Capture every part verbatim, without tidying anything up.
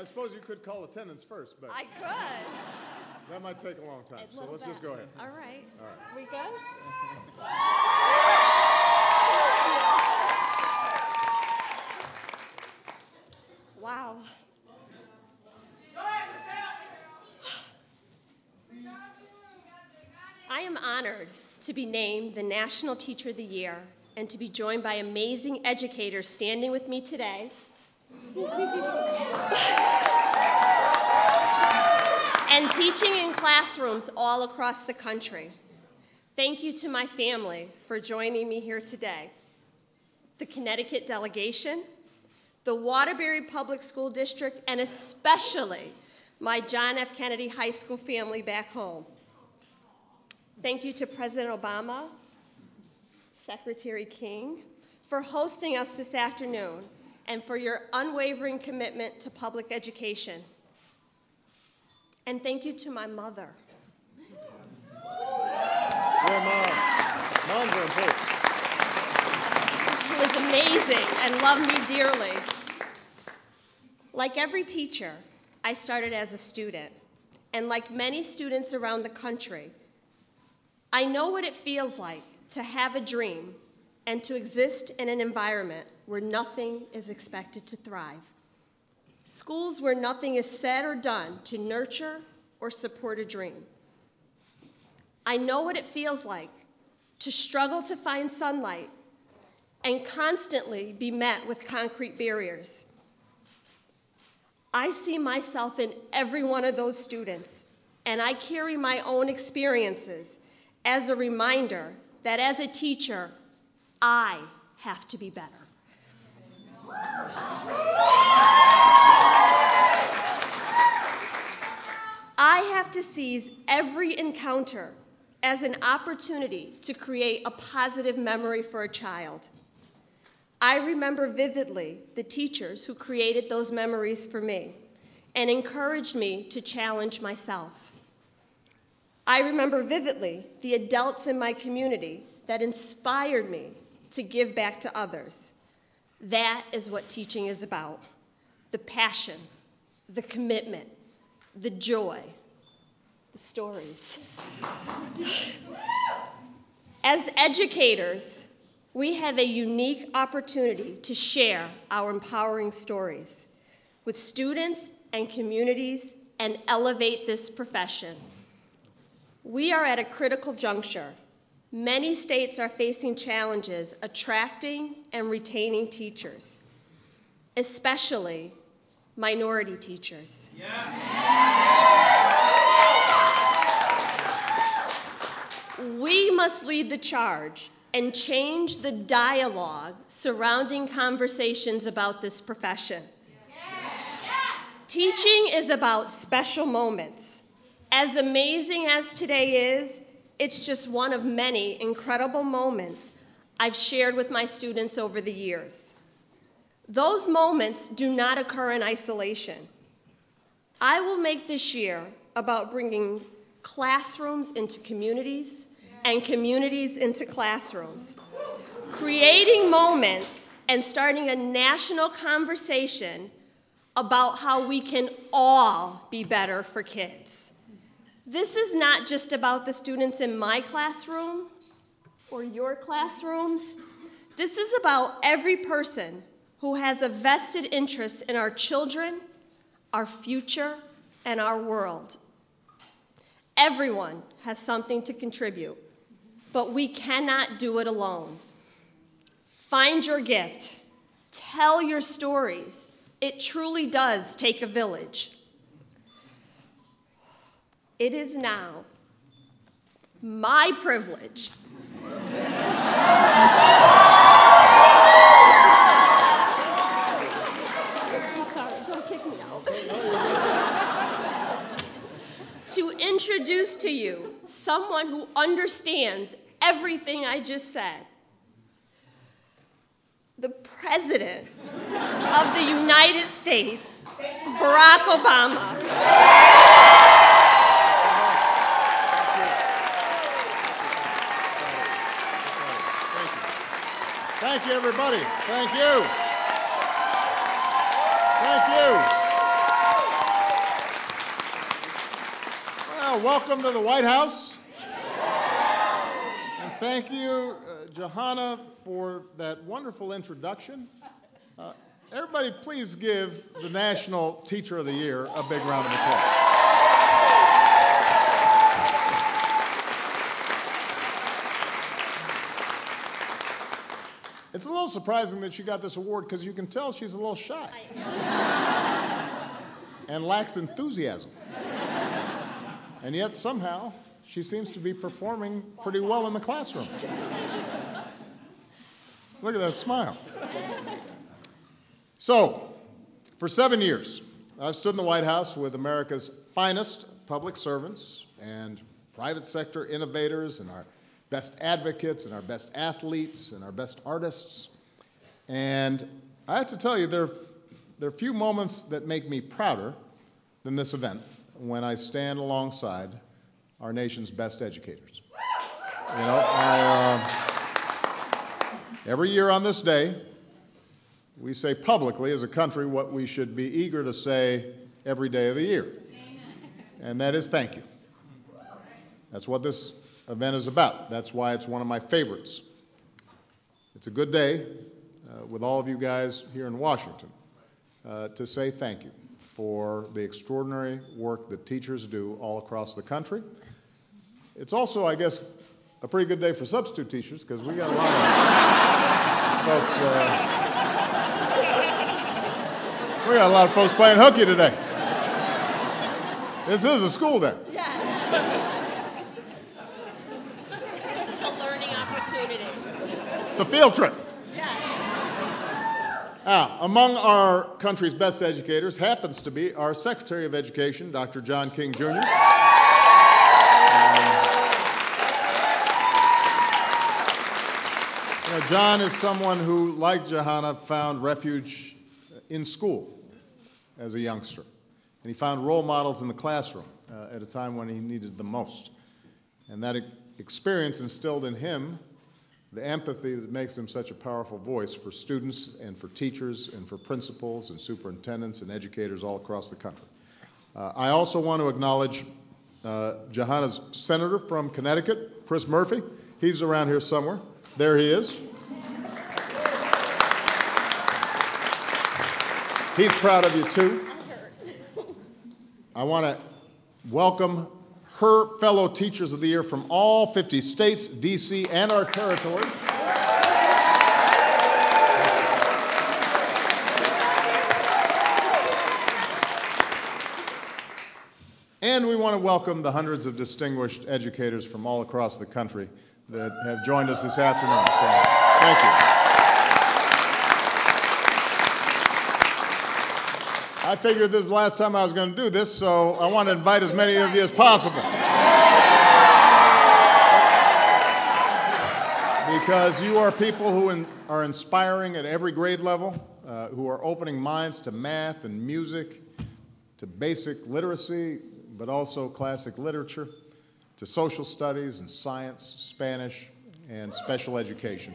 suppose you could call attendance first, but I could. that might take a long time. A So little let's bit. just go ahead. All right. All right. We good? Wow. I am honored to be named the National Teacher of the Year and to be joined by amazing educators standing with me today. And teaching in classrooms all across the country. Thank you to my family for joining me here today. The Connecticut delegation, the Waterbury Public School District, and especially my John F. Kennedy High School family back home. Thank you to President Obama, Secretary King, for hosting us this afternoon and for your unwavering commitment to public education. And thank you to my mother. Yeah, Mom. Moms are important. Who is amazing and loved me dearly. Like every teacher, I started as a student. And like many students around the country, I know what it feels like to have a dream and to exist in an environment where nothing is expected to thrive. Schools where nothing is said or done to nurture or support a dream. I know what it feels like to struggle to find sunlight and constantly be met with concrete barriers. I see myself in every one of those students, and I carry my own experiences as a reminder that as a teacher, I have to be better. I have to seize every encounter as an opportunity to create a positive memory for a child. I remember vividly the teachers who created those memories for me and encouraged me to challenge myself. I remember vividly the adults in my community that inspired me to give back to others. That is what teaching is about: the passion, the commitment, the joy, the stories. As educators, we have a unique opportunity to share our empowering stories with students and communities and elevate this profession. We are at a critical juncture. Many states are facing challenges attracting and retaining teachers, especially minority teachers. We must lead the charge and change the dialogue surrounding conversations about this profession. Teaching is about special moments. As amazing as today is, it's just one of many incredible moments I've shared with my students over the years. Those moments do not occur in isolation. I will make this year about bringing classrooms into communities and communities into classrooms, creating moments and starting a national conversation about how we can all be better for kids. This is not just about the students in my classroom or your classrooms. This is about every person who has a vested interest in our children, our future, and our world. Everyone has something to contribute, but we cannot do it alone. Find your gift. Tell your stories. It truly does take a village. It is now my privilege I'm sorry, don't kick me out. To introduce to you someone who understands everything I just said. The President of the United States, Barack Obama. Thank you, everybody. Thank you. Thank you. Johanna, welcome to the White House. And thank you, uh, Johanna, for that wonderful introduction. Uh, everybody, please give the National Teacher of the Year a big round of applause. It's a little surprising that she got this award because you can tell she's a little shy and lacks enthusiasm. And yet somehow she seems to be performing pretty well in the classroom. Look at that smile. So, for seven years, I've stood in the White House with America's finest public servants and private sector innovators and our best advocates and our best athletes and our best artists. And I have to tell you, there, there are few moments that make me prouder than this event when I stand alongside our nation's best educators. You know, I, uh, every year on this day, we say publicly as a country what we should be eager to say every day of the year. And that is thank you. That's what this event is about. That's why it's one of my favorites. It's a good day uh, with all of you guys here in Washington uh, to say thank you for the extraordinary work that teachers do all across the country. It's also, I guess, a pretty good day for substitute teachers because we got a lot of folks. Uh, we got a lot of folks playing hooky today. This is a school day. Yes. It's a learning opportunity. It's a field trip. Yes. Now, among our country's best educators happens to be our Secretary of Education, Doctor John King, Junior You know, John is someone who, like Johanna, found refuge in school as a youngster. And he found role models in the classroom uh, at a time when he needed them most. And that e- experience instilled in him the empathy that makes him such a powerful voice for students and for teachers and for principals and superintendents and educators all across the country. Uh, I also want to acknowledge uh, Johanna's senator from Connecticut, Chris Murphy. He's around here somewhere. There he is. He's proud of you, too. I want to welcome her fellow Teachers of the Year from all fifty states, D C, and our territories. And we want to welcome the hundreds of distinguished educators from all across the country that have joined us this afternoon. So, thank you. I figured this is the last time I was going to do this, so I want to invite as many of you as possible. Because you are people who in, are inspiring at every grade level, uh, who are opening minds to math and music, to basic literacy, but also classic literature, to social studies and science, Spanish, and special education.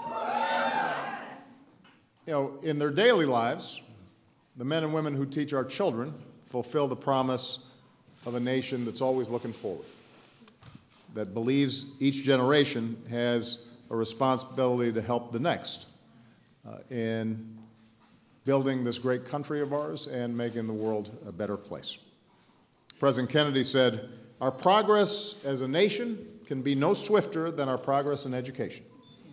You know, in their daily lives, the men and women who teach our children fulfill the promise of a nation that's always looking forward, that believes each generation has a responsibility to help the next uh, in building this great country of ours and making the world a better place. President Kennedy said, "Our progress as a nation can be no swifter than our progress in education."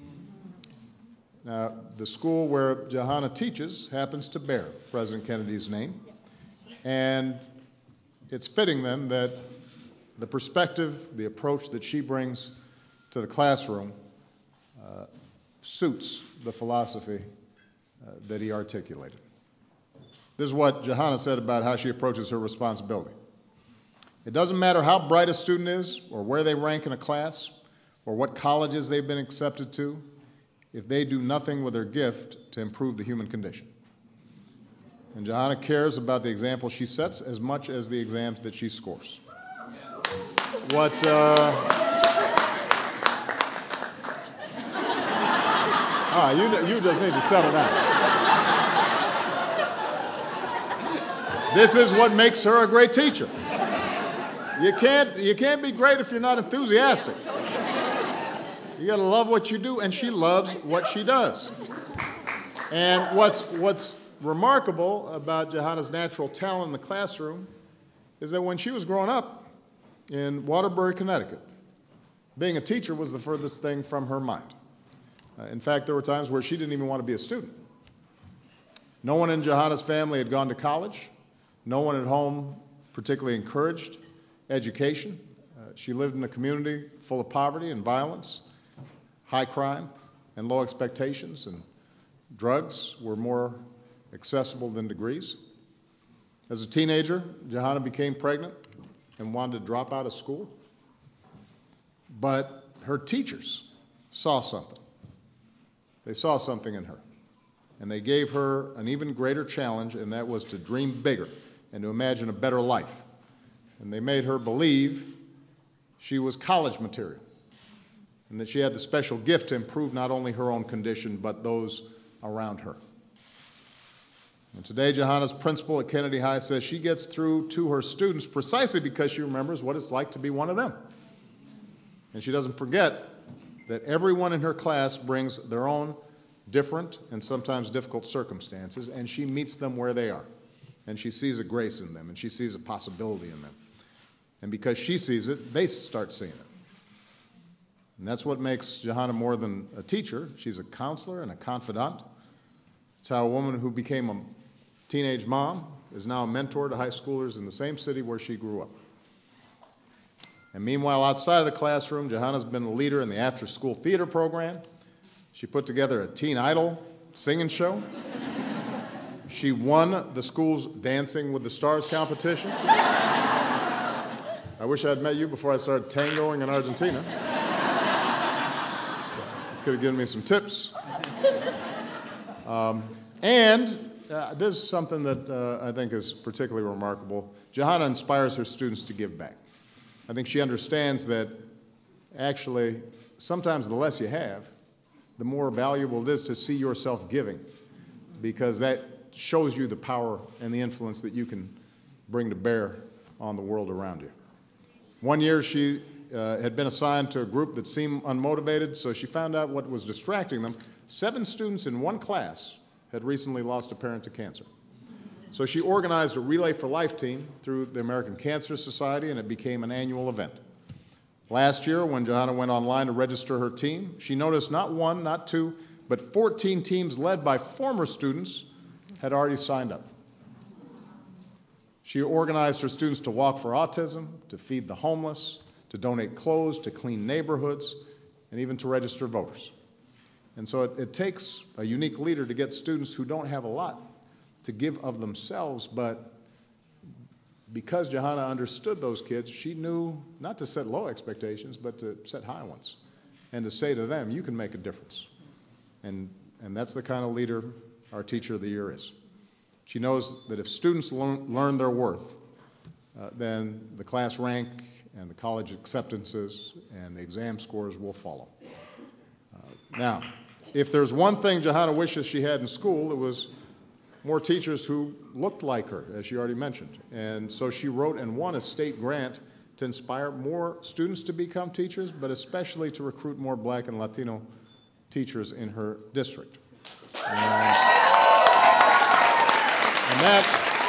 Now, the school where Johanna teaches happens to bear President Kennedy's name, and it's fitting then that the perspective, the approach that she brings to the classroom uh, suits the philosophy uh, that he articulated. This is what Johanna said about how she approaches her responsibility. It doesn't matter how bright a student is, or where they rank in a class, or what colleges they've been accepted to, if they do nothing with their gift to improve the human condition. And Johanna cares about the example she sets as much as the exams that she scores. What, uh... ah, you, you just need to settle down. This is what makes her a great teacher. You can't, you can't be great if you're not enthusiastic. You got to love what you do, and she loves what she does. And what's, what's remarkable about Johanna's natural talent in the classroom is that when she was growing up in Waterbury, Connecticut, being a teacher was the furthest thing from her mind. Uh, in fact, there were times where she didn't even want to be a student. No one in Johanna's family had gone to college. No one at home particularly encouraged education. Uh, she lived in a community full of poverty and violence, high crime, and low expectations, and drugs were more accessible than degrees. As a teenager, Johanna became pregnant and wanted to drop out of school. But her teachers saw something. They saw something in her. And they gave her an even greater challenge, and that was to dream bigger and to imagine a better life. And they made her believe she was college material and that she had the special gift to improve not only her own condition, but those around her. And today, Johanna's principal at Kennedy High says she gets through to her students precisely because she remembers what it's like to be one of them. And she doesn't forget that everyone in her class brings their own different and sometimes difficult circumstances, and she meets them where they are. And she sees a grace in them, and she sees a possibility in them. And because she sees it, they start seeing it. And that's what makes Johanna more than a teacher. She's a counselor and a confidant. It's how a woman who became a teenage mom is now a mentor to high schoolers in the same city where she grew up. And meanwhile, outside of the classroom, Johanna's been a leader in the after-school theater program. She put together a Teen Idol singing show. She won the school's Dancing with the Stars competition. I wish I'd met you before I started tangoing in Argentina. Could have given me some tips. Um, and uh, this is something that uh, I think is particularly remarkable. Johanna inspires her students to give back. I think she understands that actually sometimes the less you have, the more valuable it is to see yourself giving, because that shows you the power and the influence that you can bring to bear on the world around you. One year she uh, had been assigned to a group that seemed unmotivated, so she found out what was distracting them. Seven students in one class had recently lost a parent to cancer. So she organized a Relay for Life team through the American Cancer Society, and it became an annual event. Last year, when Johanna went online to register her team, she noticed not one, not two, but fourteen teams led by former students had already signed up. She organized her students to walk for autism, to feed the homeless, to donate clothes, to clean neighborhoods, and even to register voters. And so it, it takes a unique leader to get students who don't have a lot to give of themselves, but because Johanna understood those kids, she knew not to set low expectations, but to set high ones, and to say to them, you can make a difference. And, and that's the kind of leader our Teacher of the Year is. She knows that if students learn, learn their worth, uh, then the class rank and the college acceptances and the exam scores will follow. Uh, now, if there's one thing Johanna wishes she had in school, it was more teachers who looked like her, as she already mentioned. And so she wrote and won a state grant to inspire more students to become teachers, but especially to recruit more Black and Latino teachers in her district. And, and, that,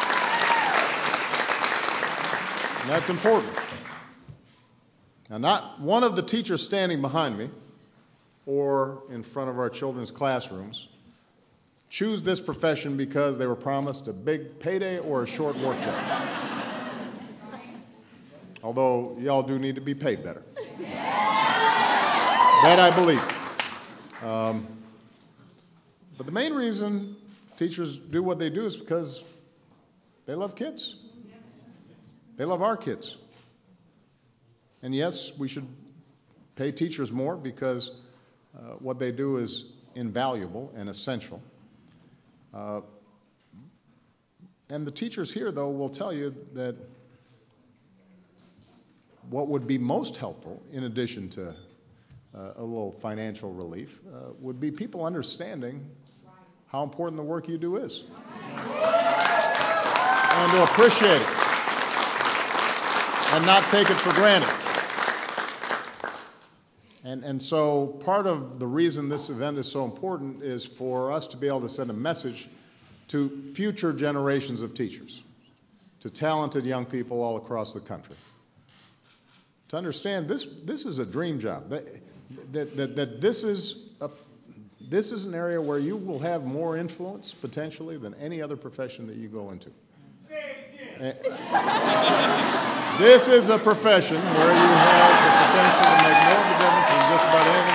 and that's important. Now, not one of the teachers standing behind me or in front of our children's classrooms choose this profession because they were promised a big payday or a short workday. Although y'all do need to be paid better. That I believe. Um, but the main reason teachers do what they do is because they love kids. They love our kids. And yes, we should pay teachers more because uh, what they do is invaluable and essential. Uh, and the teachers here, though, will tell you that what would be most helpful, in addition to uh, a little financial relief, uh, would be people understanding how important the work you do is. And to appreciate it. and not take it for granted. And, and so part of the reason this event is so important is for us to be able to send a message to future generations of teachers, to talented young people all across the country, to understand this, this is a dream job, that, that, that, that this, is a, this is an area where you will have more influence potentially than any other profession that you go into. This is a profession where you have the potential to make more of a difference than just about anything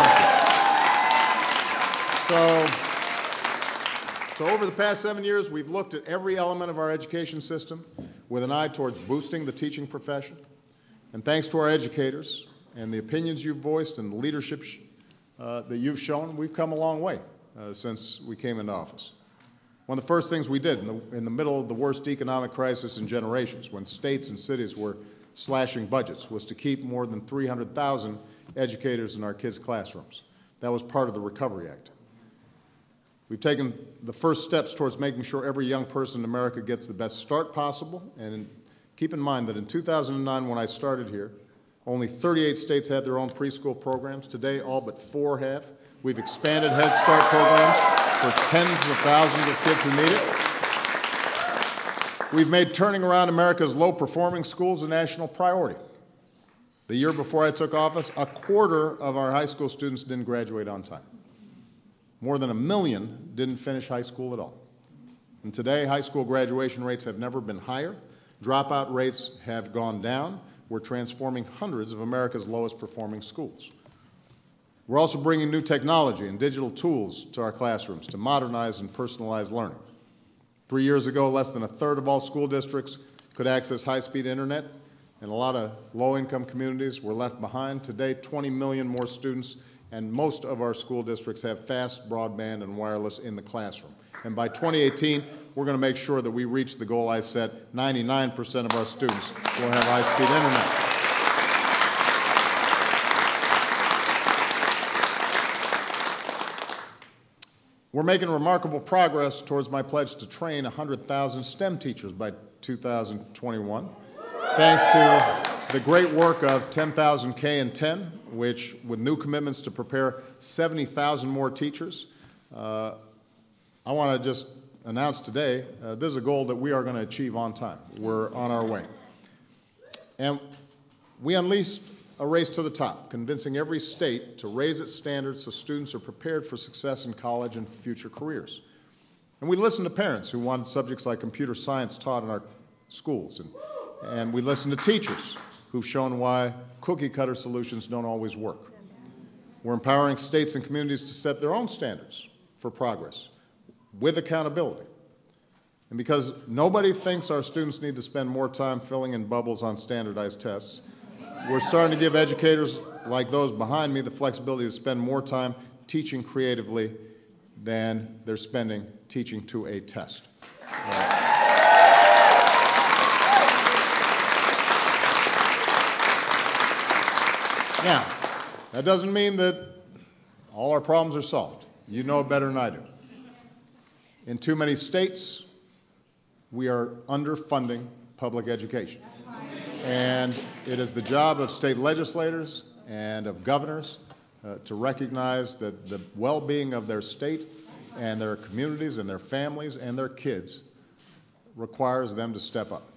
you can go into. So, so over the past seven years, we've looked at every element of our education system with an eye towards boosting the teaching profession. And thanks to our educators and the opinions you've voiced and the leadership uh, that you've shown, we've come a long way uh, since we came into office. One of the first things we did in the, in the middle of the worst economic crisis in generations, when states and cities were slashing budgets, was to keep more than three hundred thousand educators in our kids' classrooms. That was part of the Recovery Act. We've taken the first steps towards making sure every young person in America gets the best start possible. And in, keep in mind that in two thousand nine, when I started here, only thirty-eight states had their own preschool programs. Today, all but four have. We've expanded Head Start programs for tens of thousands of kids who need it. We've made turning around America's low-performing schools a national priority. The year before I took office, a quarter of our high school students didn't graduate on time. More than a million didn't finish high school at all. And today, high school graduation rates have never been higher. Dropout rates have gone down. We're transforming hundreds of America's lowest-performing schools. We're also bringing new technology and digital tools to our classrooms to modernize and personalize learning. Three years ago, less than a third of all school districts could access high-speed internet, and a lot of low-income communities were left behind. Today, twenty million more students, and most of our school districts have fast broadband and wireless in the classroom. And by twenty eighteen, we're going to make sure that we reach the goal I set, ninety-nine percent of our students will have high-speed internet. We're making remarkable progress towards my pledge to train one hundred thousand STEM teachers by two thousand twenty-one, thanks to the great work of ten thousand K and ten, which, with new commitments to prepare seventy thousand more teachers, uh, I want to just announce today, uh, this is a goal that we are going to achieve on time. We're on our way. And we unleashed a race to the top, convincing every state to raise its standards so students are prepared for success in college and future careers. And we listened to parents who wanted subjects like computer science taught in our schools. And, and we listened to teachers who've shown why cookie-cutter solutions don't always work. We're empowering states and communities to set their own standards for progress with accountability. And because nobody thinks our students need to spend more time filling in bubbles on standardized tests, we're starting to give educators like those behind me the flexibility to spend more time teaching creatively than they're spending teaching to a test. Uh, now, that doesn't mean that all our problems are solved. You know better than I do. In too many states, we are underfunding public education. And it is the job of state legislators and of governors uh, to recognize that the well-being of their state and their communities and their families and their kids requires them to step up.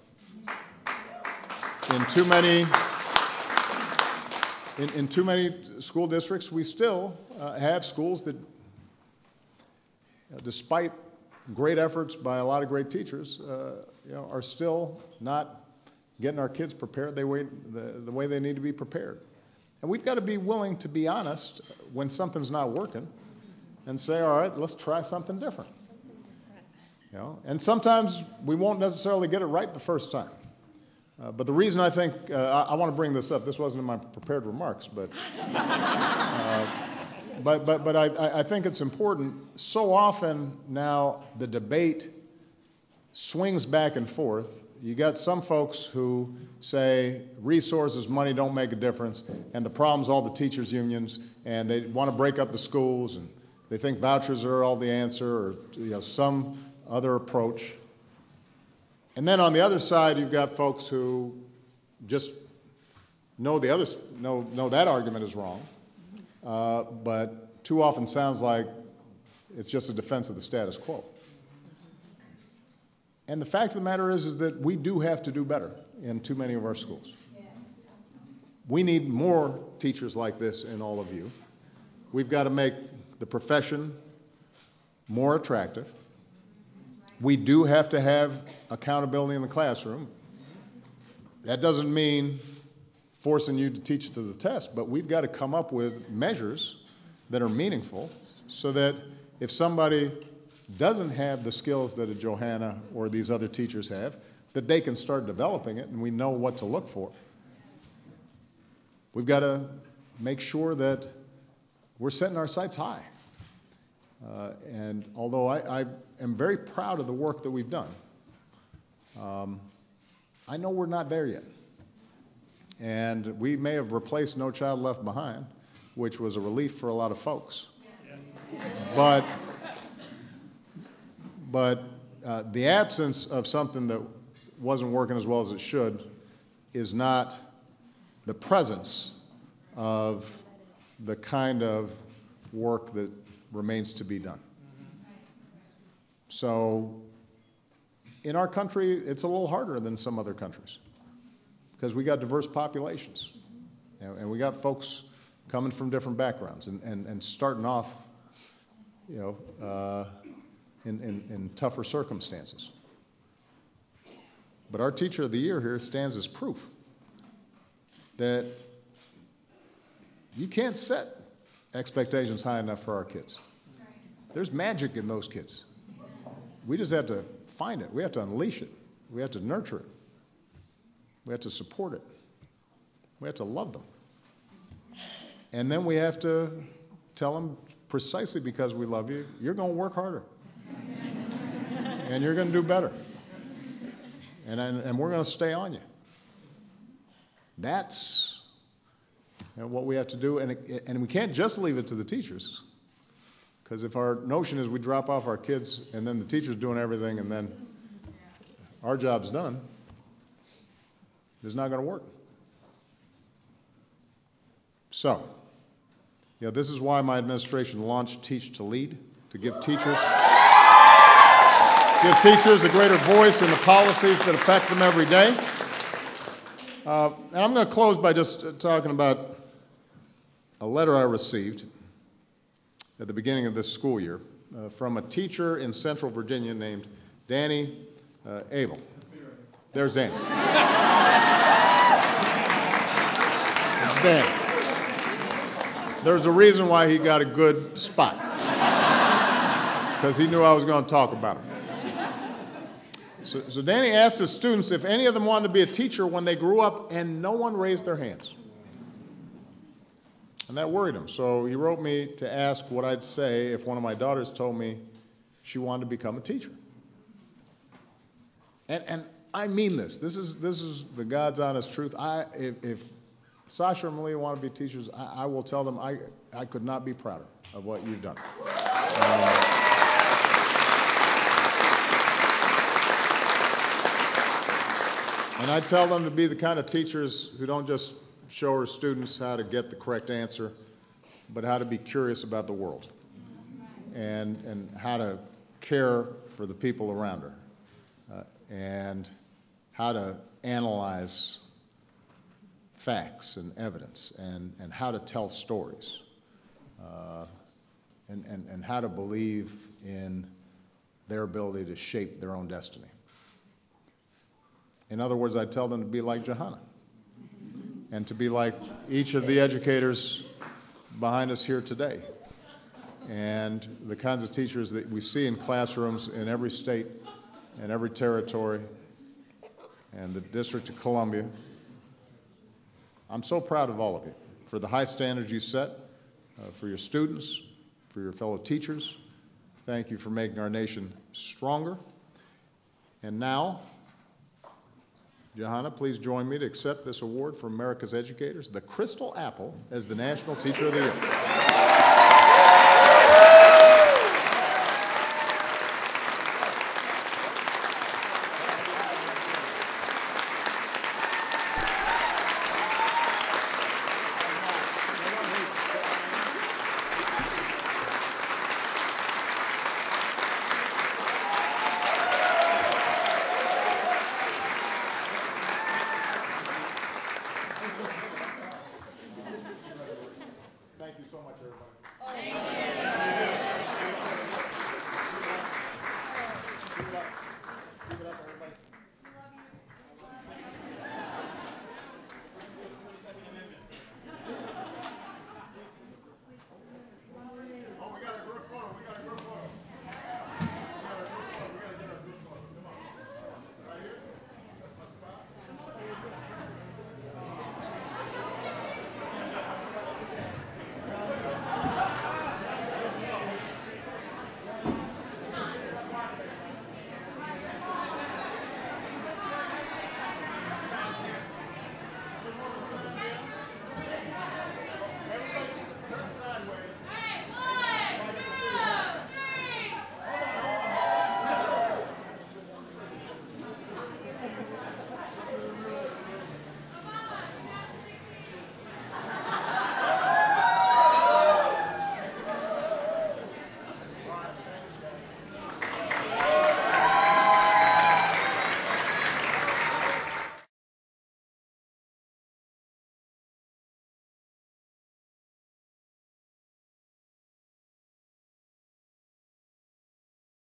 In too many, in, in too many school districts, we still uh, have schools that, uh, despite great efforts by a lot of great teachers, uh, you know, are still not getting our kids prepared the way, the, the way they need to be prepared. And we've got to be willing to be honest when something's not working and say, all right, let's try something different. You know? And sometimes we won't necessarily get it right the first time. Uh, but the reason I think, uh, I, I want to bring this up, this wasn't in my prepared remarks, but uh, but, but, but I, I think it's important. So often now the debate swings back and forth. You got some folks who say resources, money don't make a difference, and the problem's all the teachers' unions, and they want to break up the schools, and they think vouchers are all the answer, or you know, some other approach. And then on the other side, you've got folks who just know the other, know, know that argument is wrong, uh, but too often sounds like it's just a defense of the status quo. And the fact of the matter is, is that we do have to do better in too many of our schools. We need more teachers like this in all of you. We've got to make the profession more attractive. We do have to have accountability in the classroom. That doesn't mean forcing you to teach to the test, but we've got to come up with measures that are meaningful so that if somebody doesn't have the skills that a Johanna or these other teachers have, that they can start developing it and we know what to look for. We've got to make sure that we're setting our sights high. Uh, and although I, I am very proud of the work that we've done, um, I know we're not there yet. And we may have replaced No Child Left Behind, which was a relief for a lot of folks. Yes. But But uh, the absence of something that wasn't working as well as it should is not the presence of the kind of work that remains to be done. So in our country, it's a little harder than some other countries because we got diverse populations and, and we got folks coming from different backgrounds and, and, and starting off, you know, uh, In, in, in tougher circumstances. But our Teacher of the Year here stands as proof that you can't set expectations high enough for our kids. There's magic in those kids. We just have to find it. We have to unleash it. We have to nurture it. We have to support it. We have to love them. And then we have to tell them, precisely because we love you, you're going to work harder. And you're going to do better. And, and, and we're going to stay on you. That's you know, what we have to do. And, it, and we can't just leave it to the teachers. Because if our notion is we drop off our kids and then the teacher's doing everything and then our job's done, it's not going to work. So, you know, this is why my administration launched Teach to Lead, to give teachers... Give teachers a greater voice in the policies that affect them every day. Uh, and I'm going to close by just talking about a letter I received at the beginning of this school year uh, from a teacher in Central Virginia named Danny uh, Abel. There's Danny. There's Danny. There's a reason why he got a good spot. Because he knew I was going to talk about him. So, so Danny asked his students if any of them wanted to be a teacher when they grew up, and no one raised their hands. And that worried him. So he wrote me to ask what I'd say if one of my daughters told me she wanted to become a teacher. And, and I mean this. This is, this is the God's honest truth. I, if, if Sasha and Malia want to be teachers, I, I will tell them I, I could not be prouder of what you've done. Um, And I tell them to be the kind of teachers who don't just show our students how to get the correct answer, but how to be curious about the world and, and how to care for the people around her uh, and how to analyze facts and evidence and, and how to tell stories uh, and, and, and how to believe in their ability to shape their own destiny. In other words, I tell them to be like Johanna and to be like each of the educators behind us here today and the kinds of teachers that we see in classrooms in every state and every territory and the District of Columbia. I'm so proud of all of you for the high standards you set, uh, for your students, for your fellow teachers. Thank you for making our nation stronger. And now, Johanna, please join me to accept this award from America's Educators, the Crystal Apple, as the National Teacher of the Year.